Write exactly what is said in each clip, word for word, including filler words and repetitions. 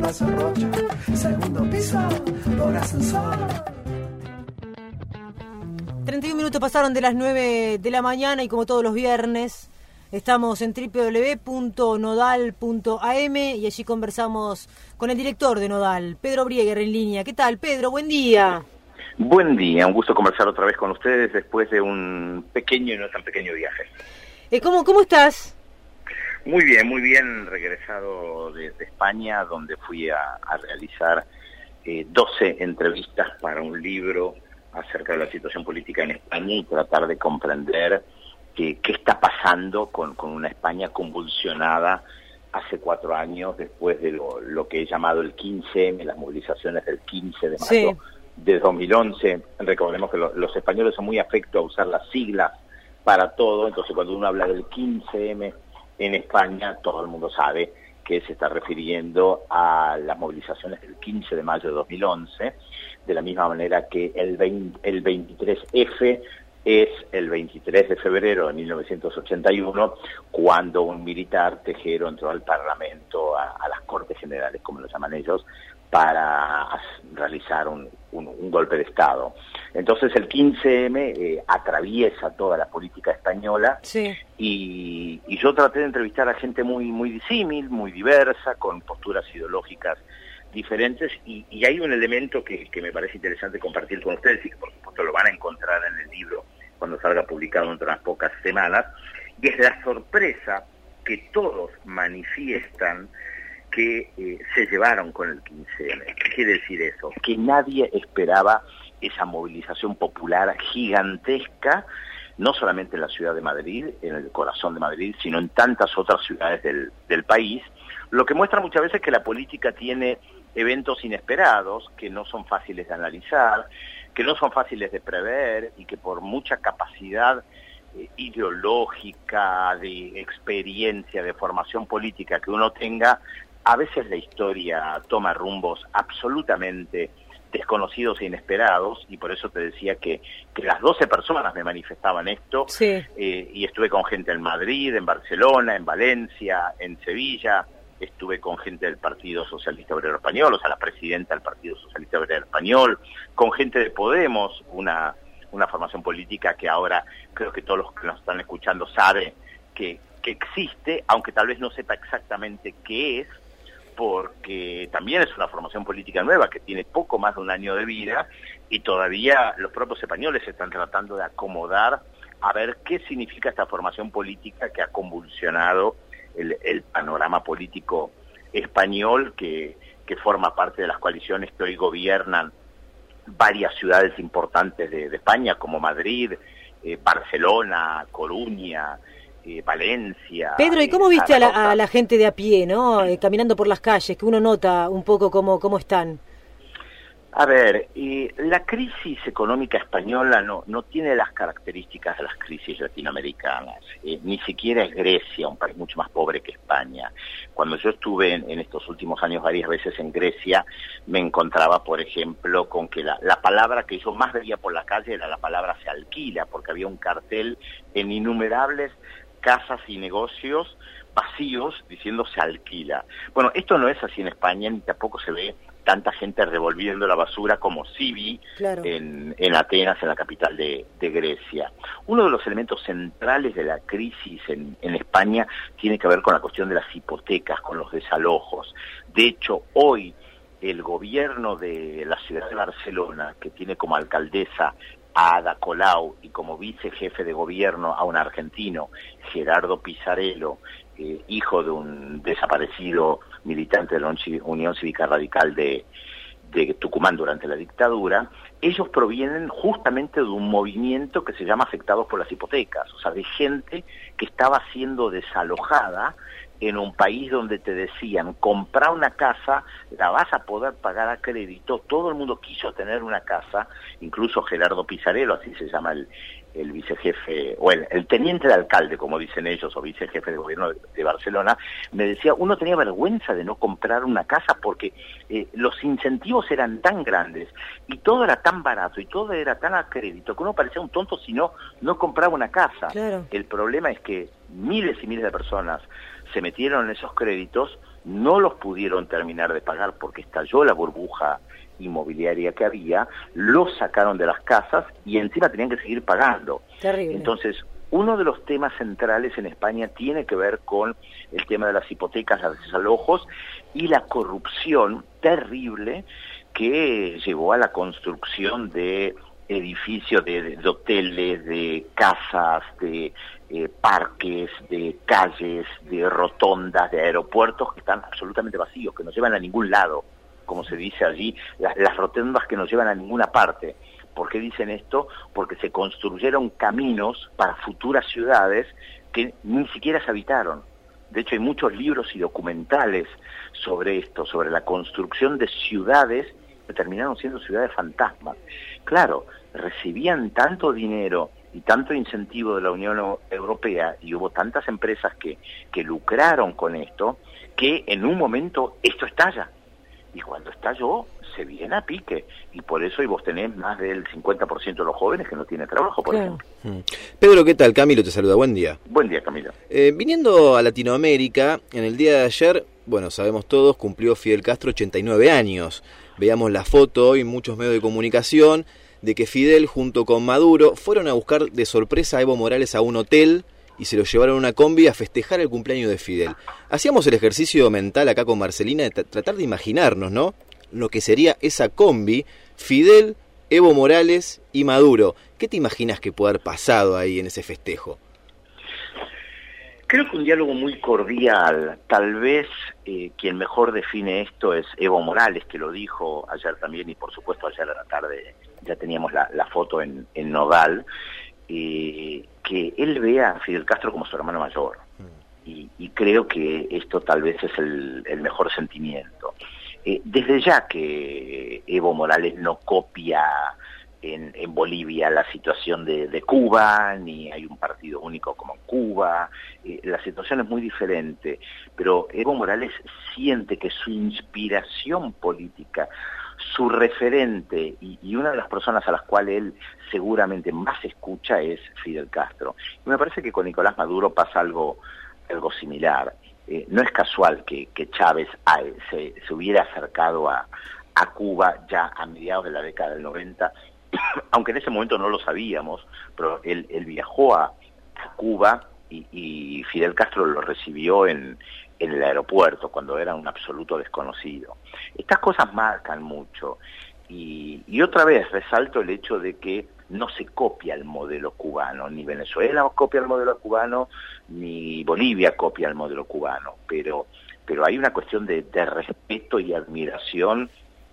Plaza Rocha, segundo piso, por ascensor. treinta y un minutos pasaron de las nueve de la mañana y como todos los viernes estamos en doble u doble u doble u punto nodal punto a eme y allí conversamos con el director de Nodal, Pedro Brieger, en línea. ¿Qué tal, Pedro? Buen día. Buen día, un gusto conversar otra vez con ustedes después de un pequeño y no tan pequeño viaje. Eh, ¿cómo, ¿Cómo estás? Muy bien, muy bien, regresado de, de España, donde fui a, a realizar eh, doce entrevistas para un libro acerca de la situación política en España y tratar de comprender que, qué está pasando con, con una España convulsionada hace cuatro años después de lo, lo que he llamado el quince eme, las movilizaciones del quince de mayo sí. de dos mil once. Recordemos que lo, los españoles son muy afectos a usar las siglas para todo, entonces cuando uno habla del quince eme en España, todo el mundo sabe que se está refiriendo a las movilizaciones del quince de mayo de dos mil once, de la misma manera que el, veinte, el veintitrés efe es el veintitrés de febrero de mil novecientos ochenta y uno, cuando un militar tejero entró al Parlamento, a, a las Cortes Generales, como lo llaman ellos, para realizar un, un, un golpe de Estado. Entonces el quince eme eh, atraviesa toda la política española sí. y, y yo traté de entrevistar a gente muy, muy disímil, muy diversa, con posturas ideológicas diferentes, y, y hay un elemento que, que me parece interesante compartir con ustedes y que por supuesto lo van a encontrar en el libro cuando salga publicado dentro de unas pocas semanas, y es la sorpresa que todos manifiestan que eh, se llevaron con el quince eme. ¿Qué quiere decir eso? Que nadie esperaba esa movilización popular gigantesca, no solamente en la ciudad de Madrid, en el corazón de Madrid, sino en tantas otras ciudades del, del país, lo que muestra muchas veces que la política tiene eventos inesperados, que no son fáciles de analizar, que no son fáciles de prever y que por mucha capacidad eh, ideológica, de experiencia, de formación política que uno tenga, a veces la historia toma rumbos absolutamente desconocidos e inesperados, y por eso te decía que, que las doce personas me manifestaban esto, sí. eh, y estuve con gente en Madrid, en Barcelona, en Valencia, en Sevilla, estuve con gente del Partido Socialista Obrero Español, o sea, la presidenta del Partido Socialista Obrero Español, con gente de Podemos, una, una formación política que ahora creo que todos los que nos están escuchando saben que, que existe, aunque tal vez no sepa exactamente qué es, porque también es una formación política nueva que tiene poco más de un año de vida y todavía los propios españoles se están tratando de acomodar a ver qué significa esta formación política que ha convulsionado el, el panorama político español, que, que forma parte de las coaliciones que hoy gobiernan varias ciudades importantes de, de España, como Madrid, eh, Barcelona, Coruña, Eh, Valencia. Pedro, ¿y cómo viste a la, a la gente de a pie, no? Eh, caminando por las calles, que uno nota un poco cómo, cómo están? A ver, eh, la crisis económica española no, no tiene las características de las crisis latinoamericanas. Eh, ni siquiera es Grecia, un país mucho más pobre que España. Cuando yo estuve en, en estos últimos años varias veces en Grecia, me encontraba, por ejemplo, con que la, la palabra que yo más veía por la calle era la palabra se alquila, porque había un cartel en innumerables casas y negocios vacíos diciendo se alquila. Bueno, esto no es así en España, ni tampoco se ve tanta gente revolviendo la basura como sí vi claro. en, en Atenas, en la capital de, de Grecia. Uno de los elementos centrales de la crisis en, en España tiene que ver con la cuestión de las hipotecas, con los desalojos. De hecho, hoy el gobierno de la ciudad de Barcelona, que tiene como alcaldesa a Ada Colau y como vicejefe de gobierno a un argentino, Gerardo Pisarello, eh, hijo de un desaparecido militante de la Unión Cívica Radical de, de Tucumán durante la dictadura, ellos provienen justamente de un movimiento que se llama Afectados por las Hipotecas, o sea, de gente que estaba siendo desalojada en un país donde te decían, compra una casa, la vas a poder pagar a crédito. Todo el mundo quiso tener una casa, incluso Gerardo Pisarello, así se llama el, el vicejefe, o el, el teniente de alcalde, como dicen ellos, o vicejefe de gobierno de, de Barcelona, me decía, uno tenía vergüenza de no comprar una casa porque eh, los incentivos eran tan grandes y todo era tan barato y todo era tan a crédito que uno parecía un tonto si no, no compraba una casa. Claro. El problema es que miles y miles de personas se metieron en esos créditos, no los pudieron terminar de pagar porque estalló la burbuja inmobiliaria que había, los sacaron de las casas y encima tenían que seguir pagando. Terrible. Entonces, uno de los temas centrales en España tiene que ver con el tema de las hipotecas, los desalojos y la corrupción terrible que llevó a la construcción de edificios, de, de hoteles, de casas, de eh, parques, de calles, de rotondas, de aeropuertos que están absolutamente vacíos, que no llevan a ningún lado, como se dice allí, las, las rotondas que no llevan a ninguna parte. ¿Por qué dicen esto? Porque se construyeron caminos para futuras ciudades que ni siquiera se habitaron. De hecho, hay muchos libros y documentales sobre esto, sobre la construcción de ciudades que terminaron siendo ciudades fantasmas. Claro, recibían tanto dinero y tanto incentivo de la Unión Europea y hubo tantas empresas que, que lucraron con esto, que en un momento esto estalla. Y cuando estalló, se viene a pique. Y por eso hoy vos tenés más del cincuenta por ciento de los jóvenes que no tienen trabajo, por claro. ejemplo. Pedro, ¿qué tal? Camilo te saluda, buen día. Buen día, Camilo. Eh, viniendo a Latinoamérica, en el día de ayer, bueno, sabemos todos, cumplió Fidel Castro ochenta y nueve años. Veíamos la foto hoy en muchos medios de comunicación de que Fidel junto con Maduro fueron a buscar de sorpresa a Evo Morales a un hotel y se lo llevaron a una combi a festejar el cumpleaños de Fidel. Hacíamos el ejercicio mental acá con Marcelina de t- tratar de imaginarnos, ¿no?, lo que sería esa combi, Fidel, Evo Morales y Maduro. ¿Qué te imaginas que puede haber pasado ahí en ese festejo? Creo que un diálogo muy cordial. Tal vez eh, quien mejor define esto es Evo Morales, que lo dijo ayer también, y por supuesto ayer a la tarde ya teníamos la, la foto en, en Nodal, eh, que él ve a Fidel Castro como su hermano mayor. Y, y creo que esto tal vez es el, el mejor sentimiento. Eh, desde ya que Evo Morales no copia en, en Bolivia la situación de, de Cuba, ni hay un partido único como en Cuba, eh, la situación es muy diferente, pero Evo Morales siente que su inspiración política, su referente y, y una de las personas a las cuales él seguramente más escucha es Fidel Castro. Y me parece que con Nicolás Maduro pasa algo, algo similar. Eh, no es casual que, que Chávez a, se, se hubiera acercado a, a Cuba ya a mediados de la década del noventa, aunque en ese momento no lo sabíamos, pero él, él viajó a, a Cuba y, y Fidel Castro lo recibió en, en el aeropuerto cuando era un absoluto desconocido. Estas cosas marcan mucho y, y otra vez resalto el hecho de que no se copia el modelo cubano, ni Venezuela copia el modelo cubano, ni Bolivia copia el modelo cubano, pero, pero hay una cuestión de, de respeto y admiración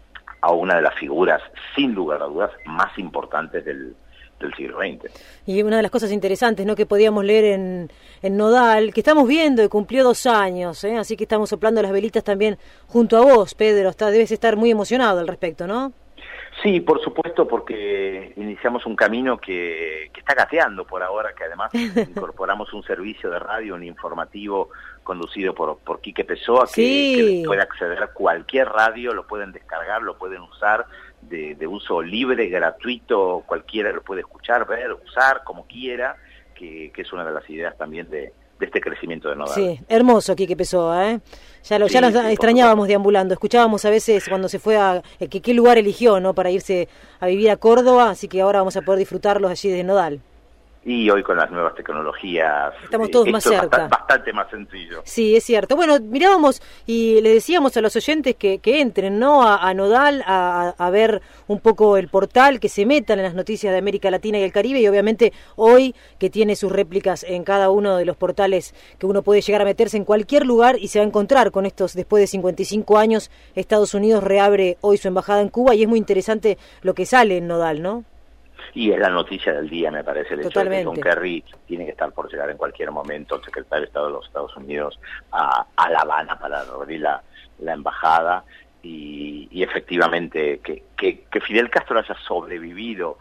a una de las figuras, sin lugar a dudas, más importantes del, del siglo veinte. Y una de las cosas interesantes, ¿no?, que podíamos leer en, en Nodal, que estamos viendo que cumplió dos años, ¿eh? Así que estamos soplando las velitas también junto a vos, Pedro. Está, debes estar muy emocionado al respecto, ¿no? Sí, por supuesto, porque iniciamos un camino que, que está gateando por ahora, que además incorporamos un servicio de radio, un informativo conducido por, por Quique Pessoa, que, sí. que puede acceder a cualquier radio, lo pueden descargar, lo pueden usar de, de uso libre, gratuito, cualquiera lo puede escuchar, ver, usar, como quiera, que, que es una de las ideas también de, de este crecimiento de Nodal. Sí, hermoso Quique Pessoa, ¿eh? Ya lo, sí, ya nos sí, extrañábamos deambulando, escuchábamos a veces cuando se fue a... Eh, que qué lugar eligió, ¿no?, para irse a vivir a Córdoba, así que ahora vamos a poder disfrutarlos allí desde Nodal. Y hoy con las nuevas tecnologías estamos todos eh, más esto cerca. Es bastante, bastante más sencillo. Sí, es cierto. Bueno, mirábamos y le decíamos a los oyentes que, que entren, ¿no?, a, a Nodal, a, a ver un poco el portal, que se metan en las noticias de América Latina y el Caribe, y obviamente hoy que tiene sus réplicas en cada uno de los portales que uno puede llegar a meterse en cualquier lugar y se va a encontrar con estos. Después de cincuenta y cinco años, Estados Unidos reabre hoy su embajada en Cuba y es muy interesante lo que sale en Nodal, ¿no? Y es la noticia del día, me parece, el Totalmente. hecho de que John Kerry tiene que estar por llegar en cualquier momento, el secretario de Estado de los Estados Unidos, a, a La Habana para abrir la, la embajada, y, y efectivamente que, que, que Fidel Castro haya sobrevivido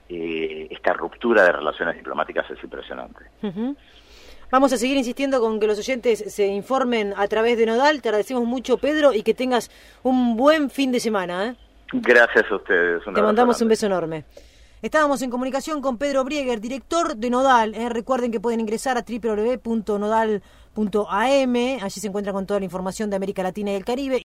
eh, esta ruptura de relaciones diplomáticas es impresionante. Uh-huh. Vamos a seguir insistiendo con que los oyentes se informen a través de Nodal. Te agradecemos mucho, Pedro, y que tengas un buen fin de semana, ¿eh? Gracias a ustedes. Te mandamos un beso enorme. Estábamos en comunicación con Pedro Brieger, director de Nodal. Eh, recuerden que pueden ingresar a doble u doble u doble u punto nodal punto a eme, allí se encuentra con toda la información de América Latina y el Caribe.